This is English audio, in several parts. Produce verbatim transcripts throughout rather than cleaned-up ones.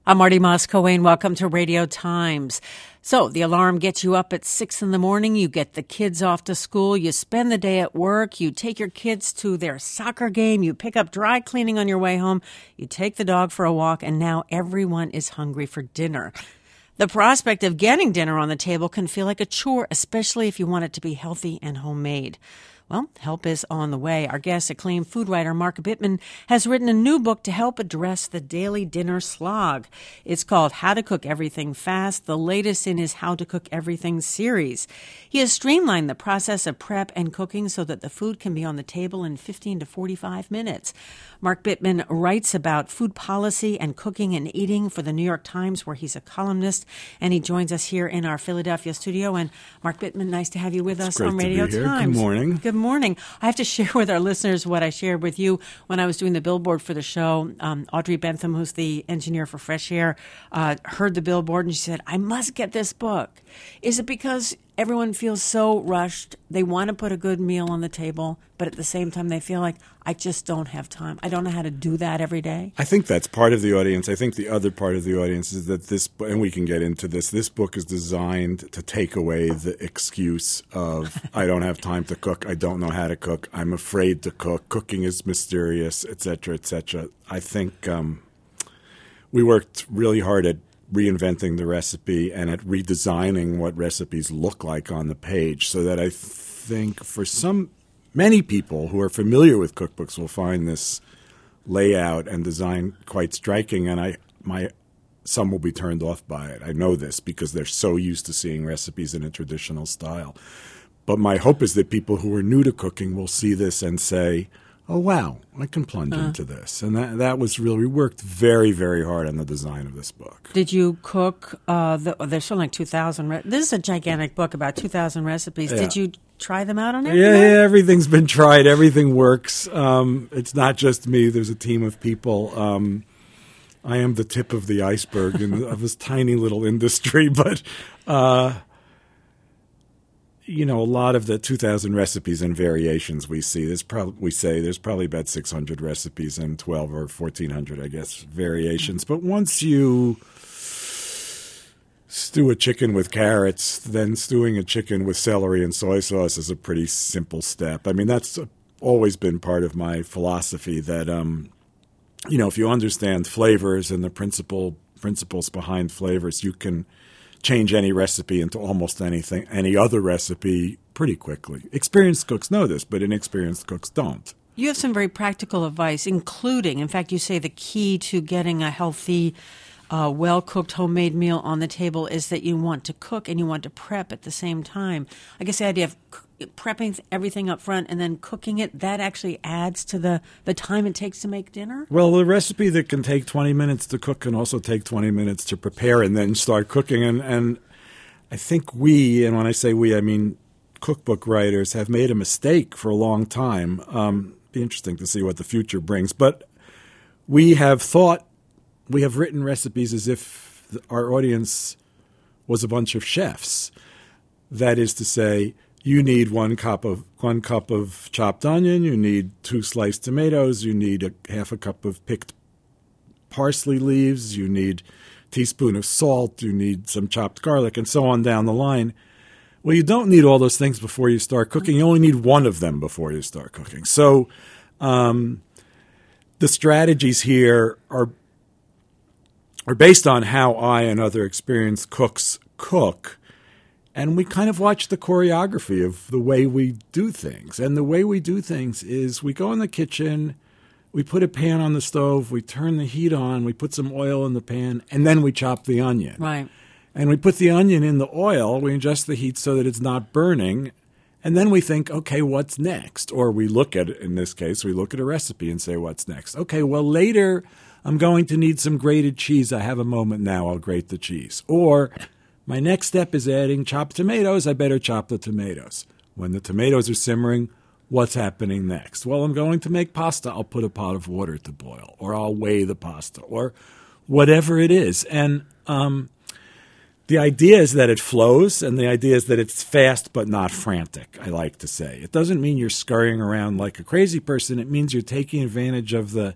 I'm Marty Moss-Coane. Welcome to Radio Times. So the alarm gets you up at six in the morning. You get the kids off to school. You spend the day at work. You take your kids to their soccer game. You pick up dry cleaning on your way home. You take the dog for a walk. And now everyone is hungry for dinner. The prospect of getting dinner on the table can feel like a chore, especially if you want it to be healthy and homemade. Well, help is on the way. Our guest, acclaimed food writer Mark Bittman, has written a new book to help address the daily dinner slog. It's called How to Cook Everything Fast, the latest in his How to Cook Everything series. He has streamlined the process of prep and cooking so that the food can be on the table in fifteen to forty-five minutes. Mark Bittman writes about food policy and cooking and eating for the New York Times, where he's a columnist, and he joins us here in our Philadelphia studio. And Mark Bittman, nice to have you with us on Radio Times. Good morning. Good morning. I have to share with our listeners what I shared with you when I was doing the billboard for the show. Um, Audrey Bentham, who's the engineer for Fresh Air, uh, heard the billboard and she said, I must get this book. Is it because everyone feels so rushed? They want to put a good meal on the table, but at the same time they feel like, I just don't have time. I don't know how to do that every day. I think that's part of the audience. I think the other part of the audience is that this, and we can get into this, this book is designed to take away the excuse of, I don't have time to cook, I don't know how to cook, I'm afraid to cook, cooking is mysterious, et cetera, et cetera. I think um, we worked really hard at reinventing the recipe and at redesigning what recipes look like on the page, so that I think for some many people who are familiar with cookbooks will find this layout and design quite striking, and I my some will be turned off by it. I know this because they're so used to seeing recipes in a traditional style. But my hope is that people who are new to cooking will see this and say, oh, wow, I can plunge uh-huh. into this. And that that was really, we worked very, very hard on the design of this book. Did you cook, uh, the, there's something like two thousand, re- this is a gigantic book, about two thousand recipes. Yeah. Did you try them out on it? Yeah, yeah, everything's been tried. Everything works. Um, it's not just me. There's a team of people. Um, I am the tip of the iceberg in, of this tiny little industry. But, uh, you know, a lot of the two thousand recipes and variations we see, there's probably, we say there's probably about six hundred recipes and twelve or fourteen hundred, I guess, variations. But once you stew a chicken with carrots, then stewing a chicken with celery and soy sauce is a pretty simple step. I mean, that's always been part of my philosophy that, um, you know, if you understand flavors and the principle principles behind flavors, you can change any recipe into almost anything, any other recipe pretty quickly. Experienced cooks know this, but inexperienced cooks don't. You have some very practical advice, including, in fact, you say the key to getting a healthy, uh, well-cooked homemade meal on the table is that you want to cook and you want to prep at the same time. I guess the idea of prepping everything up front and then cooking it, that actually adds to the, the time it takes to make dinner? Well, the recipe that can take twenty minutes to cook can also take twenty minutes to prepare and then start cooking. And, and I think we, and when I say we, I mean cookbook writers, have made a mistake for a long time. Um, be interesting to see what the future brings. But we have thought, we have written recipes as if our audience was a bunch of chefs. That is to say, you need one cup of one cup of chopped onion. You need two sliced tomatoes. You need a half a cup of picked parsley leaves. You need a teaspoon of salt. You need some chopped garlic, and so on down the line. Well, you don't need all those things before you start cooking. You only need one of them before you start cooking. So, um, the strategies here are are based on how I and other experienced cooks cook. And we kind of watch the choreography of the way we do things. And the way we do things is we go in the kitchen, we put a pan on the stove, we turn the heat on, we put some oil in the pan, and then we chop the onion. Right. And we put the onion in the oil, we adjust the heat so that it's not burning, and then we think, okay, what's next? Or we look at, in this case, we look at a recipe and say, what's next? Okay, well, later I'm going to need some grated cheese. I have a moment now, I'll grate the cheese. Or my next step is adding chopped tomatoes. I better chop the tomatoes. When the tomatoes are simmering, what's happening next? Well, I'm going to make pasta. I'll put a pot of water to boil, or I'll weigh the pasta, or whatever it is. And um, the idea is that it flows, and the idea is that it's fast but not frantic, I like to say. It doesn't mean you're scurrying around like a crazy person. It means you're taking advantage of the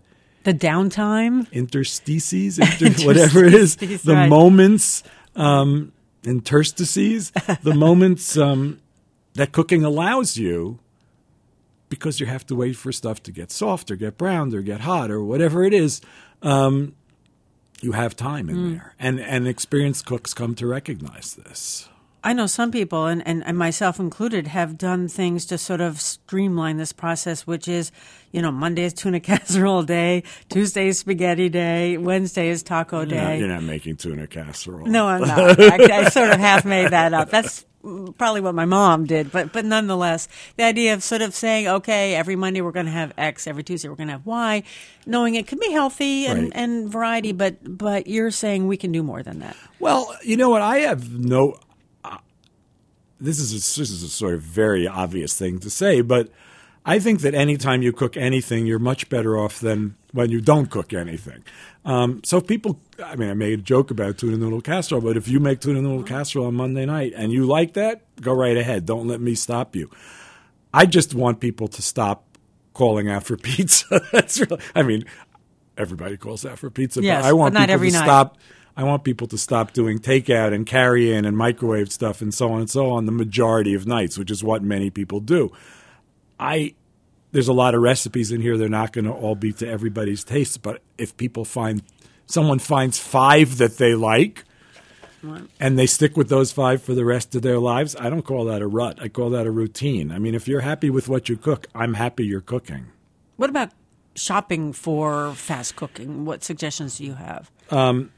The downtime? Interstices, inter- whatever it is. The right. moments, um, interstices, the moments um, that cooking allows you, because you have to wait for stuff to get soft or get browned or get hot or whatever it is. Um, you have time in mm. there. And, and experienced cooks come to recognize this. I know some people, and, and, and myself included, have done things to sort of streamline this process, which is, you know, Monday is tuna casserole day, Tuesday is spaghetti day, Wednesday is taco day. You're not, you're not making tuna casserole. No, I'm not. I, I sort of half made that up. That's probably what my mom did, but but nonetheless, the idea of sort of saying, okay, every Monday we're going to have X, every Tuesday we're going to have Y, knowing it can be healthy and, right. and variety, but but you're saying we can do more than that. Well, you know what? I have no. Uh, this is a, this is a sort of very obvious thing to say, but I think that anytime you cook anything, you're much better off than when you don't cook anything. Um, so people, I mean, I made a joke about tuna noodle casserole, but if you make tuna noodle casserole on Monday night and you like that, go right ahead. Don't let me stop you. I just want people to stop calling out for pizza. That's really, I mean, everybody calls out for pizza, yes, but I want but not people every to night. stop. I want people to stop doing takeout and carry in and microwave stuff and so on and so on the majority of nights, which is what many people do. I. There's a lot of recipes in here. They're not going to all be to everybody's taste. But if people find – someone finds five that they like and they stick with those five for the rest of their lives, I don't call that a rut. I call that a routine. I mean, if you're happy with what you cook, I'm happy you're cooking. What about shopping for fast cooking? What suggestions do you have? Um,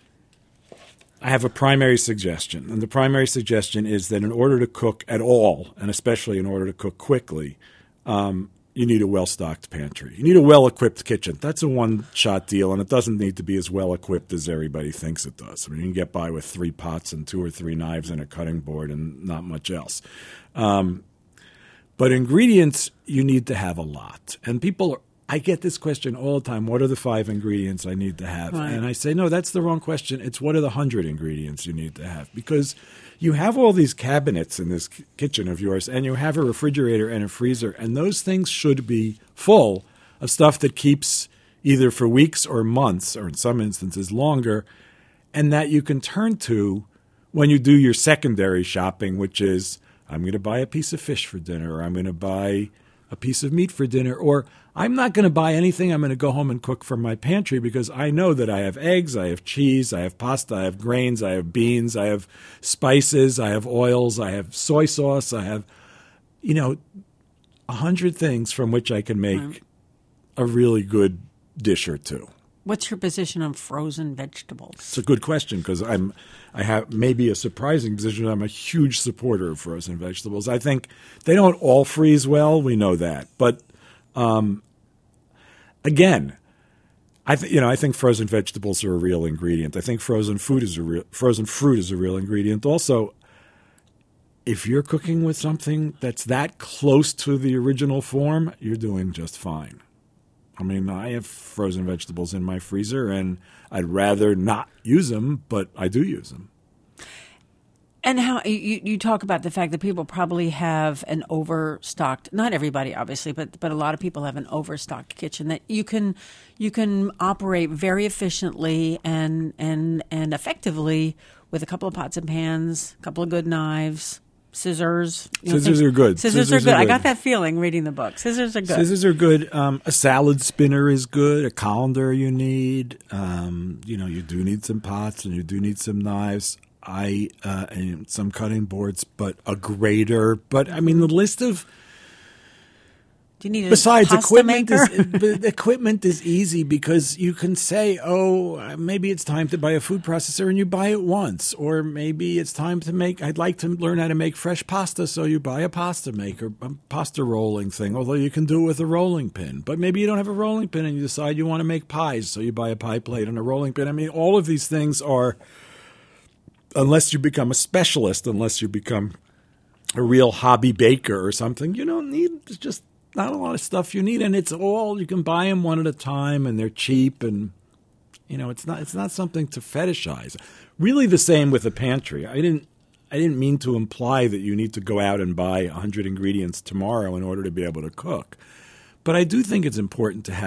I have a primary suggestion. And the primary suggestion is that in order to cook at all, and especially in order to cook quickly, um, you need a well-stocked pantry. You need a well-equipped kitchen. That's a one-shot deal, and it doesn't need to be as well-equipped as everybody thinks it does. I mean, you can get by with three pots and two or three knives and a cutting board and not much else. Um, but ingredients, you need to have a lot. And people, I get this question all the time, what are the five ingredients I need to have? Right. And I say, no, that's the wrong question. It's what are the hundred ingredients you need to have? Because you have all these cabinets in this kitchen of yours, and you have a refrigerator and a freezer, and those things should be full of stuff that keeps either for weeks or months, or in some instances longer, and that you can turn to when you do your secondary shopping, which is, I'm going to buy a piece of fish for dinner, or I'm going to buy a piece of meat for dinner, or I'm not going to buy anything. I'm going to go home and cook from my pantry because I know that I have eggs, I have cheese, I have pasta, I have grains, I have beans, I have spices, I have oils, I have soy sauce, I have, you know, a hundred things from which I can make right. a really good dish or two. What's your position on frozen vegetables? It's a good question because I'm, I have maybe a surprising position. I'm a huge supporter of frozen vegetables. I think they don't all freeze well. We know that, but um, again, I th- you know I think frozen vegetables are a real ingredient. I think frozen food is a real frozen fruit is a real ingredient. Also, if you're cooking with something that's that close to the original form, you're doing just fine. I mean, I have frozen vegetables in my freezer, and I'd rather not use them, but I do use them. And how you, you talk about the fact that people probably have an overstocked, not everybody obviously, but but a lot of people have an overstocked kitchen that you can you can operate very efficiently and and and effectively with a couple of pots and pans, a couple of good knives. Scissors. You know, Scissors things. are good. Scissors, Scissors are, good. are good. I got that feeling reading the book. Scissors are good. Scissors are good. Um, a salad spinner is good. A colander you need. Um, you know, you do need some pots and you do need some knives. I uh, and some cutting boards, but a grater. But I mean, the list of do you need a besides pasta equipment maker? is equipment is easy because you can say, oh, maybe it's time to buy a food processor, and you buy it once, or maybe it's time to make. I'd like to learn how to make fresh pasta, so you buy a pasta maker, a pasta rolling thing. Although you can do it with a rolling pin, but maybe you don't have a rolling pin, and you decide you want to make pies, so you buy a pie plate and a rolling pin. I mean, all of these things are, unless you become a specialist, unless you become a real hobby baker or something, you don't need just. Not a lot of stuff you need, and it's all you can buy them one at a time, and they're cheap, and you know it's not it's not something to fetishize. Really, the same with a pantry. I didn't I didn't mean to imply that you need to go out and buy a hundred ingredients tomorrow in order to be able to cook, but I do think it's important to have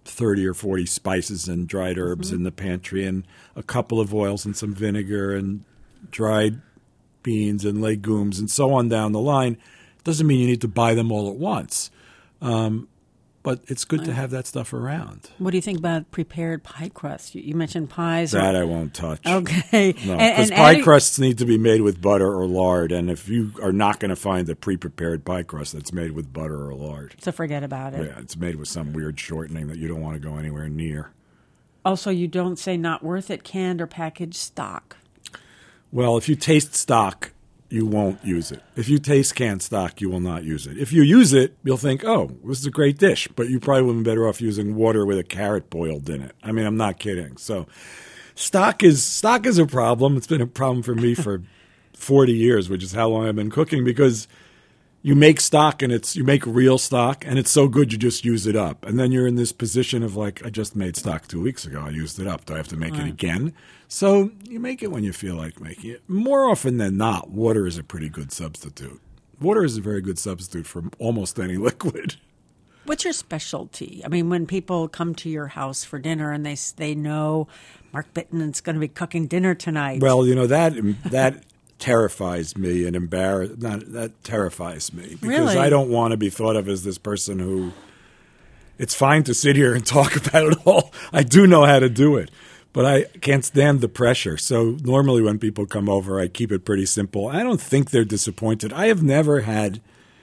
thirty or forty spices and dried herbs mm-hmm. in the pantry and a couple of oils and some vinegar and dried beans and legumes and so on down the line. Doesn't mean you need to buy them all at once. Um, but it's good to have that stuff around. What do you think about prepared pie crust? You, you mentioned pies. That or... I won't touch. Okay. No, because pie adding... crusts need to be made with butter or lard, and if you are not going to find a pre-prepared pie crust that's made with butter or lard. So forget about it. Yeah, it's made with some weird shortening that you don't want to go anywhere near. Also, you don't say not worth it, canned or packaged stock. Well, if you taste stock, you won't use it. If you taste canned stock, you will not use it. If you use it, you'll think, oh, this is a great dish, but you probably would have been better off using water with a carrot boiled in it. I mean, I'm not kidding. So stock is stock is a problem. It's been a problem for me for forty years, which is how long I've been cooking, because you make stock and it's you make real stock and it's so good you just use it up. And then you're in this position of like, I just made stock two weeks ago. I used it up. Do I have to make right. it again? So you make it when you feel like making it. More often than not, water is a pretty good substitute. Water is a very good substitute for almost any liquid. What's your specialty? I mean, when people come to your house for dinner and they they know Mark Bittman's going to be cooking dinner tonight. Well, you know, that that terrifies me and embarrass not that terrifies me because really? I don't want to be thought of as this person who it's fine to sit here and talk about it all. I do know how to do it, but I can't stand the pressure. So normally when people come over, I keep it pretty simple. I don't think they're disappointed. I have never had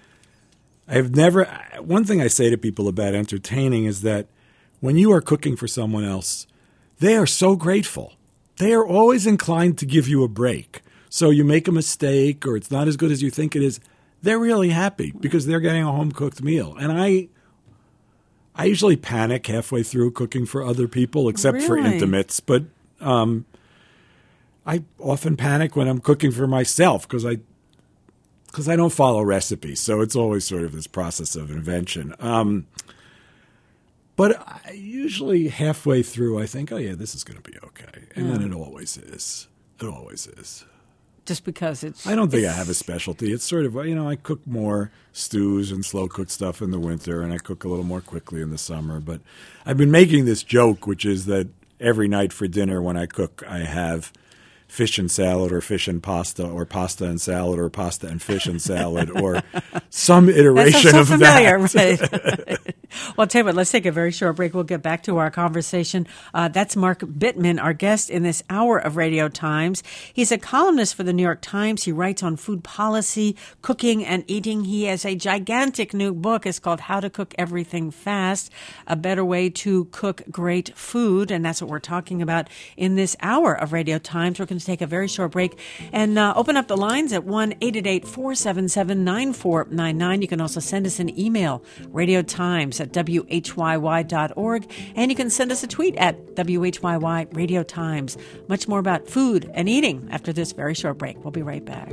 I have never one thing I say to people about entertaining is that when you are cooking for someone else, they are so grateful. They are always inclined to give you a break. So you make a mistake or it's not as good as you think it is, they're really happy because they're getting a home-cooked meal. And I I usually panic halfway through cooking for other people, except really? for intimates. But um, I often panic when I'm cooking for myself because I, because I don't follow recipes. So it's always sort of this process of invention. Um, but I, usually halfway through, I think, oh, yeah, this is going to be okay. And yeah. then it always is. It always is. Just because it's... I don't think I have a specialty. It's sort of, you know, I cook more stews and slow-cooked stuff in the winter, and I cook a little more quickly in the summer. But I've been making this joke, which is that every night for dinner when I cook, I have fish and salad or fish and pasta or pasta and salad or pasta and fish and salad or some iteration so of familiar, that. Right? Well, I'll tell you what, let's take a very short break. We'll get back to our conversation. Uh, that's Mark Bittman, our guest in this hour of Radio Times. He's a columnist for the New York Times. He writes on food policy, cooking, and eating. He has a gigantic new book. It's called How to Cook Everything Fast, A Better Way to Cook Great Food. And that's what we're talking about in this hour of Radio Times. We're going to take a very short break and uh, open up the lines at one eight eight eight, four seven seven, nine four nine nine. You can also send us an email, radiotimes at W H Y Y dot org, and you can send us a tweet at W H Y Y Radio Times. Much more about food and eating after this very short break. We'll be right back.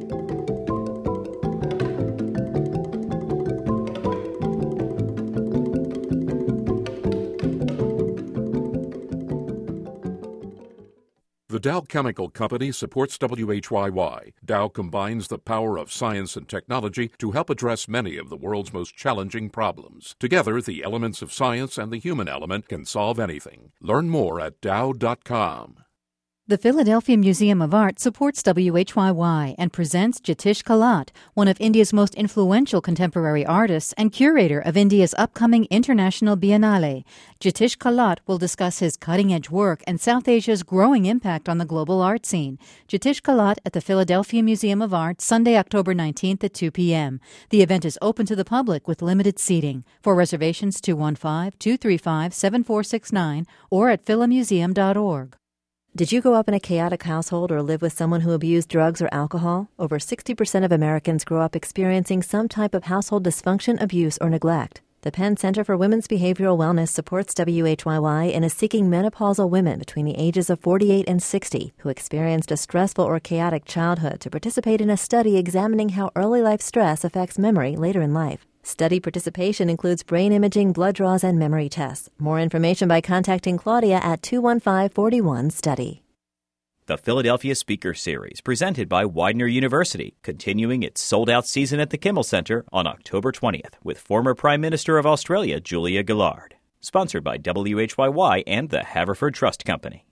The Dow Chemical Company supports W H Y Y. Dow combines the power of science and technology to help address many of the world's most challenging problems. Together, the elements of science and the human element can solve anything. Learn more at Dow dot com. The Philadelphia Museum of Art supports W H Y Y and presents Jitish Kalat, one of India's most influential contemporary artists and curator of India's upcoming International Biennale. Jitish Kalat will discuss his cutting-edge work and South Asia's growing impact on the global art scene. Jitish Kalat at the Philadelphia Museum of Art, Sunday, October nineteenth at two p.m. The event is open to the public with limited seating. For reservations, two one five, two three five, seven four six nine or at philamuseum dot org. Did you grow up in a chaotic household or live with someone who abused drugs or alcohol? Over sixty percent of Americans grow up experiencing some type of household dysfunction, abuse, or neglect. The Penn Center for Women's Behavioral Wellness supports W H Y Y and is seeking menopausal women between the ages of forty-eight and sixty who experienced a stressful or chaotic childhood to participate in a study examining how early life stress affects memory later in life. Study participation includes brain imaging, blood draws, and memory tests. More information by contacting Claudia at two one five, four one, study. The Philadelphia Speaker Series, presented by Widener University, continuing its sold-out season at the Kimmel Center on October twentieth with former Prime Minister of Australia, Julia Gillard. Sponsored by W H Y Y and the Haverford Trust Company.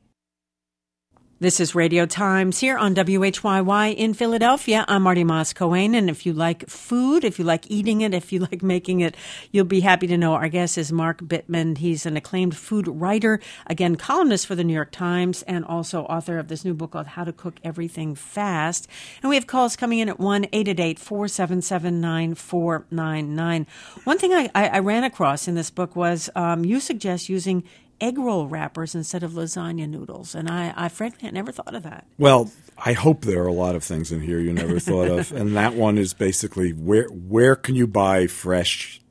This is Radio Times here on W H Y Y in Philadelphia. I'm Marty Moss-Cohen, and if you like food, if you like eating it, if you like making it, you'll be happy to know our guest is Mark Bittman. He's an acclaimed food writer, again, columnist for the New York Times, and also author of this new book called How to Cook Everything Fast. And we have calls coming in at one eight eight eight, four seven seven, nine four nine nine. One thing I, I, I ran across in this book was um, you suggest using egg roll wrappers instead of lasagna noodles. And I, I frankly had never thought of that. Well, I hope there are a lot of things in here you never thought of. And that one is basically where where can you buy fresh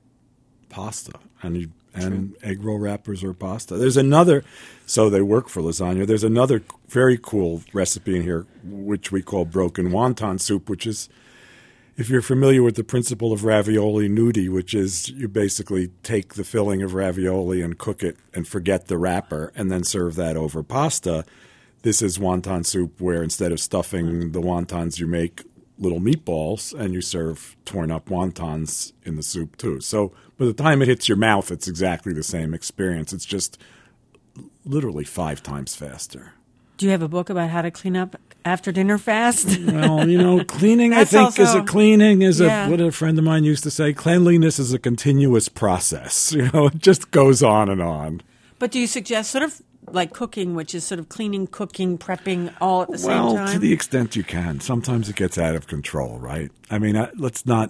pasta and you, and egg roll wrappers or pasta. There's another, so they work for lasagna. There's another very cool recipe in here, which we call broken wonton soup, which is, if you're familiar with the principle of ravioli nudi, which is you basically take the filling of ravioli and cook it and forget the wrapper and then serve that over pasta. This is wonton soup where instead of stuffing the wontons, you make little meatballs and you serve torn up wontons in the soup too. So by the time it hits your mouth, it's exactly the same experience. It's just literally five times faster. Do you have a book about how to clean up after dinner fast? Well, you know, cleaning, I think, also, is a cleaning is yeah. a, what a friend of mine used to say, cleanliness is a continuous process. You know, it just goes on and on. But do you suggest sort of like cooking, which is sort of cleaning, cooking, prepping all at the well, same time? Well, to the extent you can. Sometimes it gets out of control, right? I mean, I, let's not,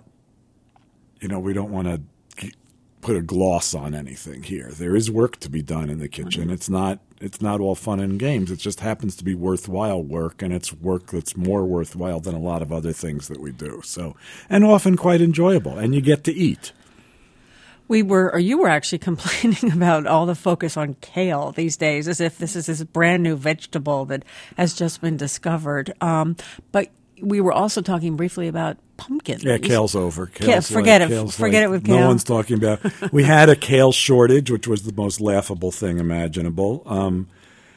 you know, we don't want to put a gloss on anything here. There is work to be done in the kitchen. Mm-hmm. It's not it's not all fun and games. It just happens to be worthwhile work, and it's work that's more worthwhile than a lot of other things that we do. So, and often quite enjoyable, and you get to eat. We were, or you were actually complaining about all the focus on kale these days, as if this is this brand new vegetable that has just been discovered. Um, but we were also talking briefly about pumpkin. Yeah, kale's over. Kale's Kale, forget like, it. Kale's forget like, it with kale. No one's talking about. We had a kale shortage, which was the most laughable thing imaginable. Um,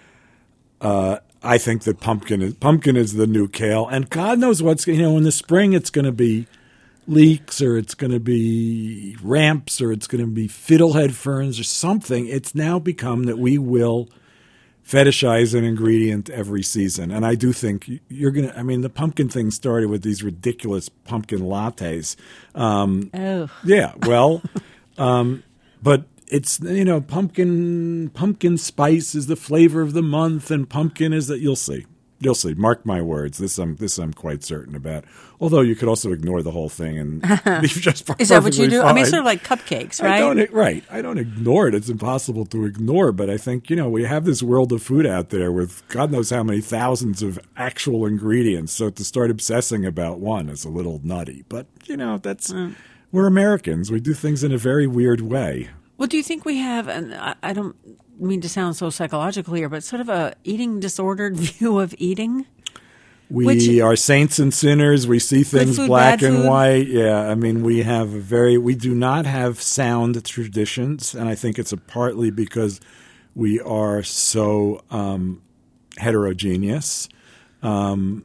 uh, I think that pumpkin is pumpkin is the new kale, and God knows what's you know in the spring it's going to be leeks or it's going to be ramps or it's going to be fiddlehead ferns or something. It's now become that we will fetishize an ingredient every season. And I do think you're going to, I mean, the pumpkin thing started with these ridiculous pumpkin lattes. Um, oh. Yeah, well, um, but it's, you know, pumpkin, pumpkin spice is the flavor of the month and pumpkin is that, you'll see. You'll see. Mark my words. This I'm this I'm quite certain about. Although you could also ignore the whole thing and be just perfectly Is that what you do? fine. I mean, sort of like cupcakes, right? I don't, right. I don't ignore it. It's impossible to ignore. But I think, you know, we have this world of food out there with God knows how many thousands of actual ingredients. So to start obsessing about one is a little nutty. But, you know, that's mm. we're Americans. We do things in a very weird way. Well, do you think we have, and I, I don't mean to sound so psychological here, but sort of a eating disordered view of eating? We Which, are saints and sinners. We see things food, black and food. white. Yeah, I mean, we have a very, we do not have sound traditions, and I think it's a partly because we are so um, heterogeneous. Um,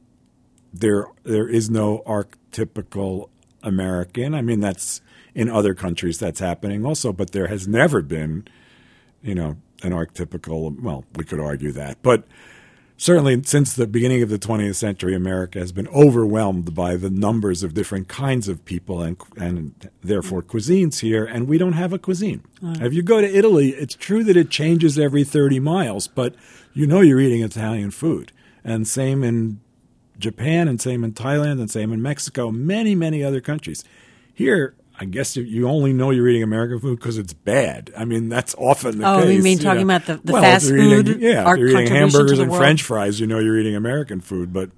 there, there is no archetypical American. I mean, that's in other countries that's happening also, but there has never been, you know, an archetypical. Well, we could argue that, but. Certainly, since the beginning of the twentieth century, America has been overwhelmed by the numbers of different kinds of people and and therefore cuisines here, and we don't have a cuisine. Mm. If you go to Italy, it's true that it changes every thirty miles, but you know you're eating Italian food. And same in Japan, and same in Thailand, and same in Mexico, many, many other countries. Here, I guess you only know you're eating American food because it's bad. I mean, that's often the oh, case. Oh, you mean you talking know. about the, the well, fast food? Eating, yeah, our if you're eating hamburgers and world. French fries, you know you're eating American food. But,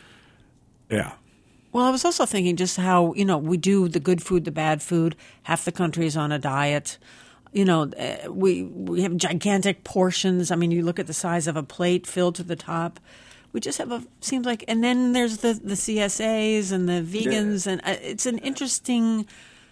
yeah. Well, I was also thinking just how, you know, we do the good food, the bad food. Half the country is on a diet. You know, uh, we we have gigantic portions. I mean, you look at the size of a plate filled to the top. We just have a seems like, and then there's the, the C S As and the vegans, yeah. and uh, it's an interesting,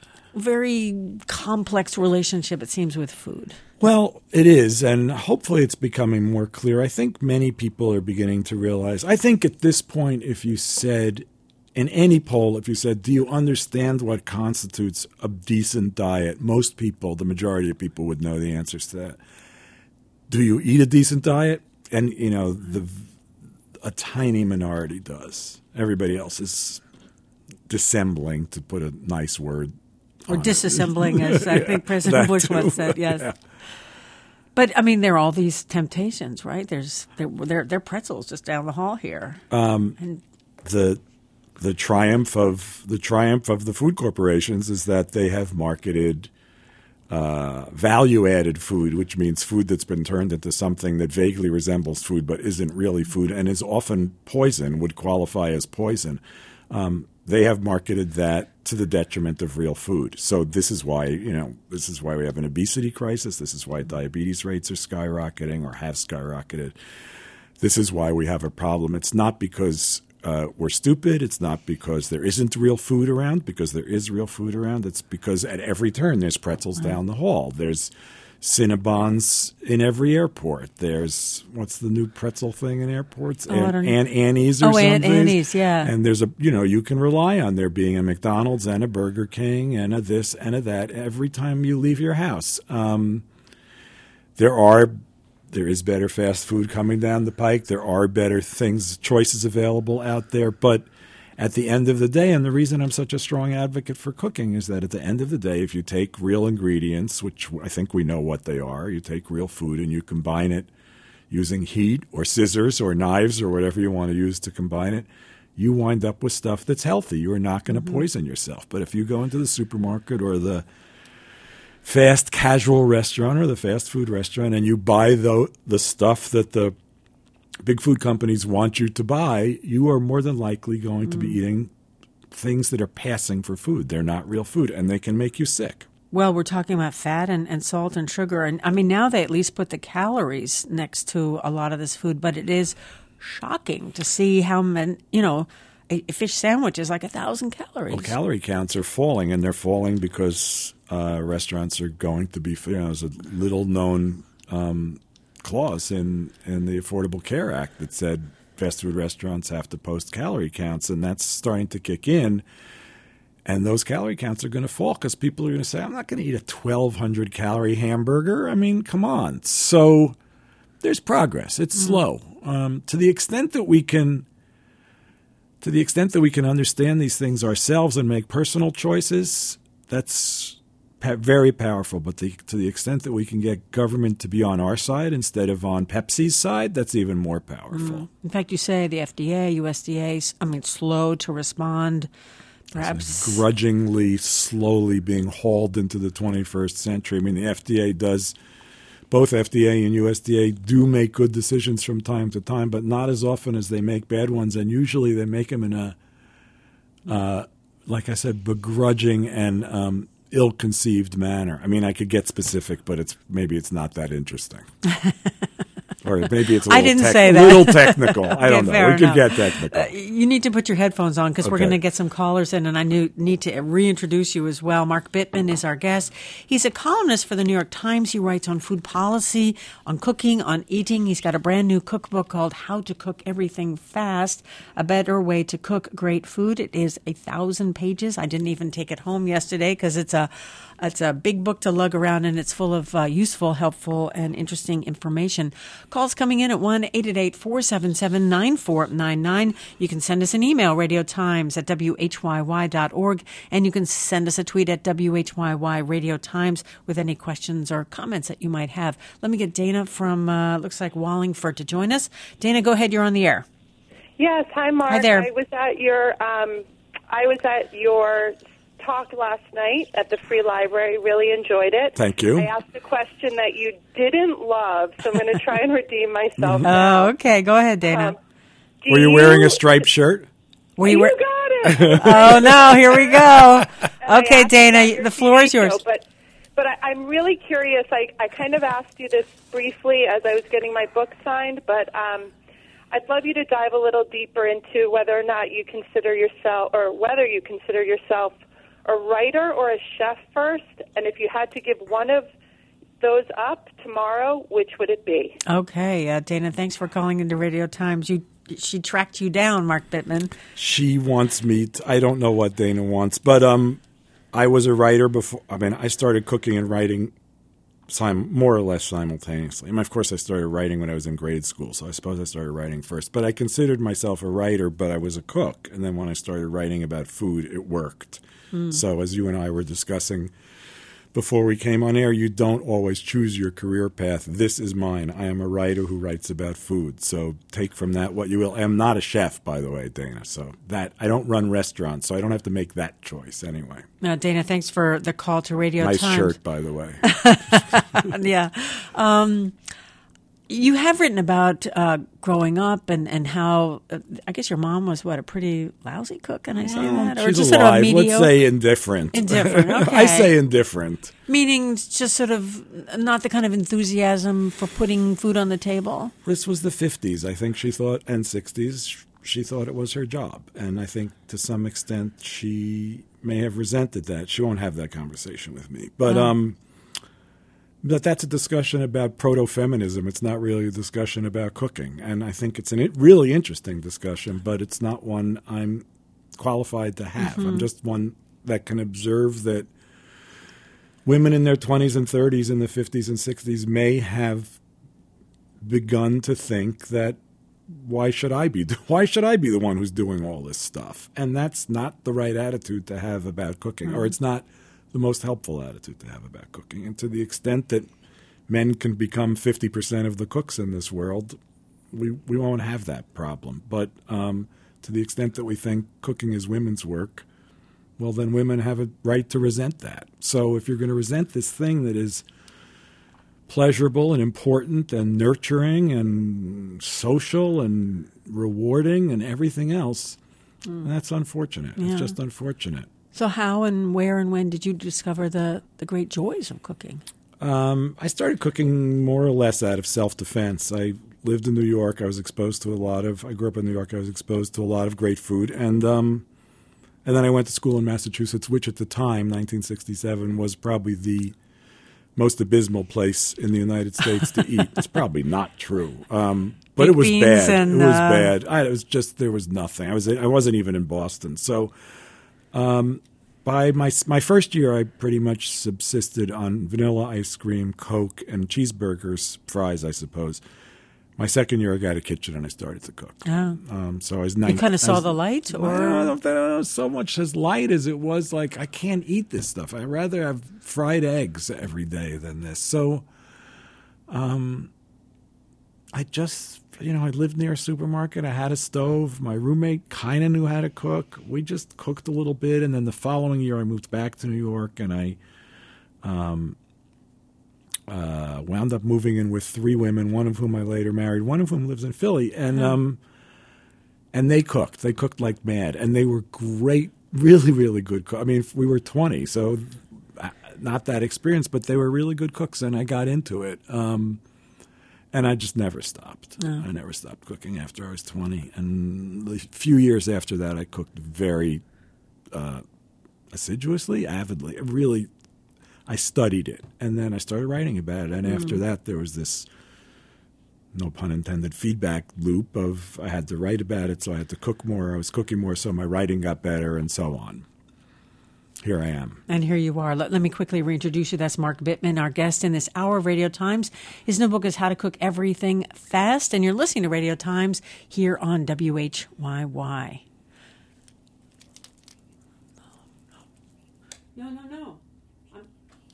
very complex relationship, it seems, with food. Well, it is, and hopefully it's becoming more clear. I think many people are beginning to realize. I think at this point, if you said in any poll, if you said, do you understand what constitutes a decent diet? Most people, the majority of people, would know the answers to that. Do you eat a decent diet? And, you know, the a tiny minority does. Everybody else is dissembling, to put a nice word. Or disassembling, as I yeah, think President Bush too. once said, yes. Yeah. But, I mean, there are all these temptations, right? There's There, there, there are pretzels just down the hall here. Um, and the the triumph of the triumph of the food corporations is that they have marketed uh, value-added food, which means food that's been turned into something that vaguely resembles food but isn't really food and is often poison, would qualify as poison. Um, they have marketed that to the detriment of real food. So this is why, you know, this is why we have an obesity crisis. This is why diabetes rates are skyrocketing or have skyrocketed. This is why we have a problem. It's not because uh, we're stupid. It's not because there isn't real food around, because there is real food around. It's because at every turn there's pretzels mm-hmm. down the hall. There's Cinnabons in every airport. There's, what's the new pretzel thing in airports? Oh, Aunt, Aunt Annie's or oh, something. Aunt Annie's, yeah. And there's a, you know, you can rely on there being a McDonald's and a Burger King and a this and a that every time you leave your house. Um, there are, there is better fast food coming down the pike. There are better things, choices available out there. But at the end of the day, and the reason I'm such a strong advocate for cooking is that at the end of the day, if you take real ingredients, which I think we know what they are, you take real food and you combine it using heat or scissors or knives or whatever you want to use to combine it, you wind up with stuff that's healthy. You are not going to mm-hmm. poison yourself. But if you go into the supermarket or the fast casual restaurant or the fast food restaurant and you buy the the stuff that the big food companies want you to buy, you are more than likely going mm. to be eating things that are passing for food. They're not real food, and they can make you sick. Well, we're talking about fat and, and salt and sugar. And I mean, now they at least put the calories next to a lot of this food, but it is shocking to see how many, you know, a, a fish sandwich is like a thousand calories. Well, calorie counts are falling, and they're falling because uh, restaurants are going to be, you know, there's a little known um, clause in, in the Affordable Care Act that said fast food restaurants have to post calorie counts, and that's starting to kick in. And those calorie counts are going to fall because people are going to say, I'm not going to eat a twelve hundred calorie hamburger. I mean, come on. So there's progress. It's mm-hmm. slow. Um, to the extent that we can to the extent that we can understand these things ourselves and make personal choices, that's pa- very powerful. But the, to the extent that we can get government to be on our side instead of on Pepsi's side, that's even more powerful. Mm-hmm. In fact, you say the F D A, U S D A, I mean, slow to respond. Perhaps grudgingly, slowly being hauled into the twenty-first century. I mean, the F D A does, both F D A and U S D A do make good decisions from time to time, but not as often as they make bad ones. And usually they make them in a, uh, like I said, begrudging and um, ill-conceived manner. I mean, I could get specific, but it's maybe it's not that interesting. Or maybe it's a little, I didn't tech, say that. little technical. I don't okay, know. We enough. could get technical. Uh, you need to put your headphones on because okay. we're going to get some callers in, and I knew, need to reintroduce you as well. Mark Bittman is our guest. He's a columnist for the New York Times. He writes on food policy, on cooking, on eating. He's got a brand new cookbook called How to Cook Everything Fast, A Better Way to Cook Great Food. It is a thousand pages. I didn't even take it home yesterday because it's a It's a big book to lug around, and it's full of uh, useful, helpful, and interesting information. Calls coming in at one eight eight eight, four seven seven, nine four nine nine. You can send us an email, radiotimes at w h y y dot org, and you can send us a tweet at W H Y Y Radio Times with any questions or comments that you might have. Let me get Dana from, uh, looks like Wallingford to join us. Dana, go ahead. You're on the air. Yes. Hi, Mark. Hi there. I was at your, um, I was at your talk last night at the Free Library. Really enjoyed it. Thank you. I asked a question that you didn't love, so I'm going to try and redeem myself. Mm-hmm. now. Oh, okay. Go ahead, Dana. Um, Were you, you wearing a striped shirt? Were you, you wear- got it. Oh, no. Here we go. Okay, Dana, the floor is yours. But, but I, I'm really curious. I, I kind of asked you this briefly as I was getting my book signed, but um, I'd love you to dive a little deeper into whether or not you consider yourself, or whether you consider yourself a writer or a chef first, and if you had to give one of those up tomorrow, which would it be? Okay, uh, Dana, thanks for calling into Radio Times. You she tracked you down, Mark Bittman. She wants me to, I don't know what Dana wants, but um, I was a writer before. I mean, I started cooking and writing sim- more or less simultaneously. I mean, of course, I started writing when I was in grade school, so I suppose I started writing first. But I considered myself a writer, but I was a cook. And then when I started writing about food, it worked. Mm. So as you and I were discussing before we came on air, you don't always choose your career path. This is mine. I am a writer who writes about food. So take from that what you will. I am not a chef, by the way, Dana. So that I don't run restaurants, so I don't have to make that choice anyway. Now, Dana, thanks for the call to Radio nice Times. Nice shirt, by the way. Yeah. Um, you have written about uh, growing up and, and how, uh, I guess your mom was, what, a pretty lousy cook, can I say well, that? Or she's just alive. sort of mediocre? Let's say indifferent. Indifferent, okay. I say indifferent. Meaning just sort of not the kind of enthusiasm for putting food on the table? This was the fifties, I think she thought, and sixties. She thought it was her job. And I think to some extent she may have resented that. She won't have that conversation with me. But, oh. um... But that's a discussion about proto-feminism. It's not really a discussion about cooking. And I think it's a really interesting discussion, but it's not one I'm qualified to have. Mm-hmm. I'm just one that can observe that women in their twenties and thirties, in the fifties and sixties may have begun to think that why should I be why should I be the one who's doing all this stuff? And that's not the right attitude to have about cooking, mm-hmm. or it's not the most helpful attitude to have about cooking. And to the extent that men can become fifty percent of the cooks in this world, we, we won't have that problem. But um, to the extent that we think cooking is women's work, well, then women have a right to resent that. So if you're going to resent this thing that is pleasurable and important and nurturing and social and rewarding and everything else, mm. that's unfortunate. Yeah. It's just unfortunate. So how and where and when did you discover the, the great joys of cooking? Um, I started cooking more or less out of self-defense. I lived in New York. I was exposed to a lot of – I grew up in New York. I was exposed to a lot of great food. And um, and then I went to school in Massachusetts, which at the time, nineteen sixty-seven, was probably the most abysmal place in the United States to eat. It's probably not true. Um, but Big it was bad. And, it was uh, bad. I, it was just – there was nothing. I, was, I wasn't even in Boston. So – Um, by my my first year, I pretty much subsisted on vanilla ice cream, Coke, and cheeseburgers, fries, I suppose. My second year, I got a kitchen and I started to cook. Oh. Um, so I was nineteen. You kind of saw was, the light, or well, I don't know so much as light as it was like I can't eat this stuff. I'd rather have fried eggs every day than this. So, um, I just. You know, I lived near a supermarket. I had a stove. My roommate kind of knew how to cook. We just cooked a little bit. And then the following year, I moved back to New York, and I um, uh, wound up moving in with three women, one of whom I later married, one of whom lives in Philly. And oh. um, and they cooked. They cooked like mad. And they were great, really, really good cooks. I mean, we were twenty, so not that experienced, but they were really good cooks, and I got into it. Um And I just never stopped. No. I never stopped cooking after I was twenty. And a few years after that, I cooked very uh, assiduously, avidly. Really, I studied it. And then I started writing about it. And mm. after that, there was this, no pun intended, feedback loop of I had to write about it, so I had to cook more. I was cooking more, so my writing got better, and so on. Here I am. And here you are. Let, let me quickly reintroduce you. That's Mark Bittman, our guest in this hour of Radio Times. His new book is How to Cook Everything Fast, and you're listening to Radio Times here on W H Y Y. No, no, no. I'm...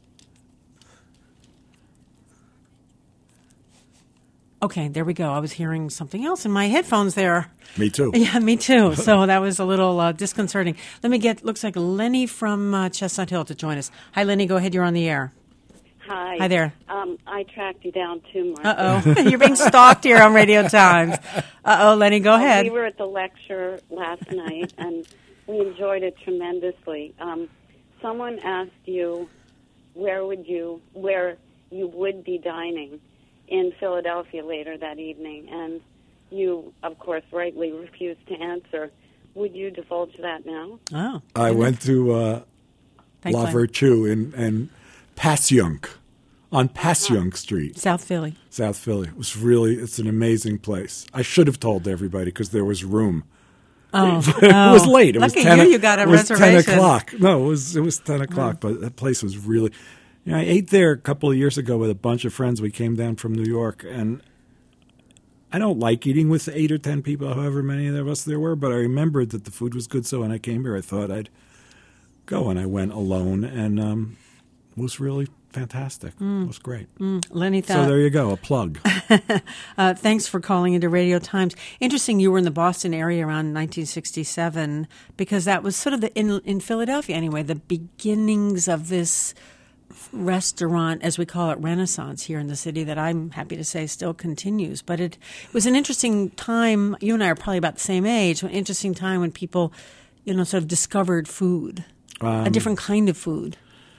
Okay, there we go. I was hearing something else in my headphones there. Me too. Yeah, me too. So that was a little uh, disconcerting. Let me get, looks like Lenny from uh, Chestnut Hill to join us. Hi, Lenny. Go ahead. You're on the air. Hi. Hi there. Um, I tracked you down too, Mark. Uh-oh. You're being stalked here on Radio Times. Uh-oh, Lenny, go well, ahead. We were at the lecture last night, and we enjoyed it tremendously. Um, someone asked you where would you, where you would be dining in Philadelphia later that evening, and you, of course, rightly refused to answer. Would you divulge that now? Oh. I went to uh, La Len. Vertu in, in Passyunk on Passyunk Street. South Philly. South Philly. It was really, it's an amazing place. I should have told everybody because there was room. Oh, it oh. was late. It Lucky was ten. you, you got a it was reservation. ten o'clock. No, it was it was ten o'clock. Oh. But that place was really. You know, I ate there a couple of years ago with a bunch of friends. We came down from New York, and I don't like eating with eight or ten people, however many of us there were. But I remembered that the food was good, so when I came here, I thought I'd go, and I went alone, and um, it was really fantastic. Mm. It was great. Mm. Lenny thought. So there you go, a plug. uh, thanks for calling into Radio Times. Interesting, you were in the Boston area around nineteen sixty-seven, because that was sort of the in, in Philadelphia anyway, the beginnings of this restaurant, as we call it, renaissance here in the city that I'm happy to say still continues. But it, it was an interesting time. You and I are probably about the same age. An interesting time when people, you know, sort of discovered food, um, a different kind of food.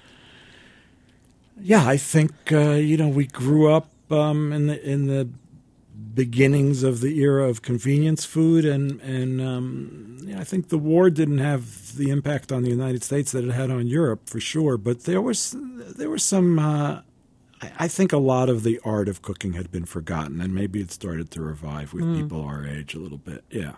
Yeah, I think uh, you know we grew up um, in the in the beginnings of the era of convenience food, and and um, yeah, I think the war didn't have the impact on the United States that it had on Europe for sure. But there was there was some. Uh, I, I think a lot of the art of cooking had been forgotten, and maybe it started to revive with mm. people our age a little bit. Yeah.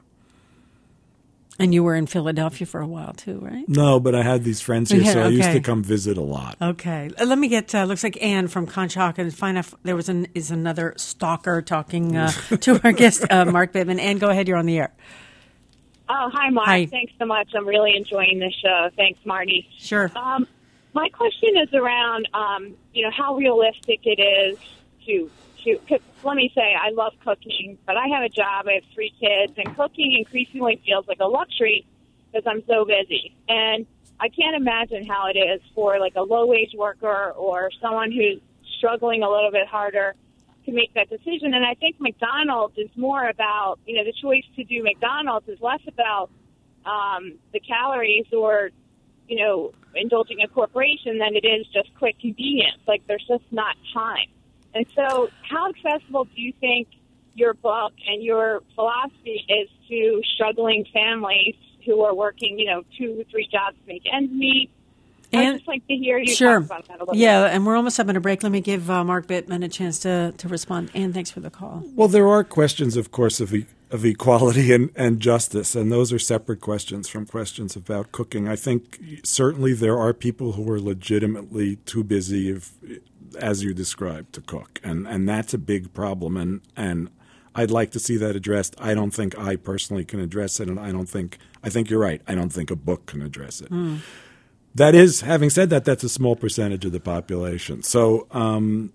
And you were in Philadelphia for a while, too, right? No, but I had these friends here, yeah, so I okay. used to come visit a lot. Okay. Uh, let me get, uh, looks like Anne from Conshohocken, and find out if there was an, is another stalker talking uh, to our guest, uh, Mark Bittman. Anne, go ahead. You're on the air. Oh, hi, Mark. Hi. Thanks so much. I'm really enjoying this show. Thanks, Marty. Sure. Um, my question is around, um, you know, how realistic it is to To, let me say, I love cooking, but I have a job, I have three kids, and cooking increasingly feels like a luxury because I'm so busy. And I can't imagine how it is for like a low-wage worker or someone who's struggling a little bit harder to make that decision. And I think McDonald's is more about, you know, the choice to do McDonald's is less about um, the calories or, you know, indulging a corporation than it is just quick convenience. Like, there's just not time. And so how accessible do you think your book and your philosophy is to struggling families who are working, you know, two or three jobs to make ends meet? And I'd just like to hear you sure. talk about that a little yeah, bit. and we're almost up on a break. Let me give uh, Mark Bittman a chance to, to respond. Anne, thanks for the call. Well, there are questions, of course, of, e- of equality and, and justice, and those are separate questions from questions about cooking. I think certainly there are people who are legitimately too busy, if, as you described, to cook, and, and that's a big problem, and, and I'd like to see that addressed. I don't think I personally can address it, and I don't think – I think you're right. I don't think a book can address it. Mm. That is, having said that, that's a small percentage of the population. So um,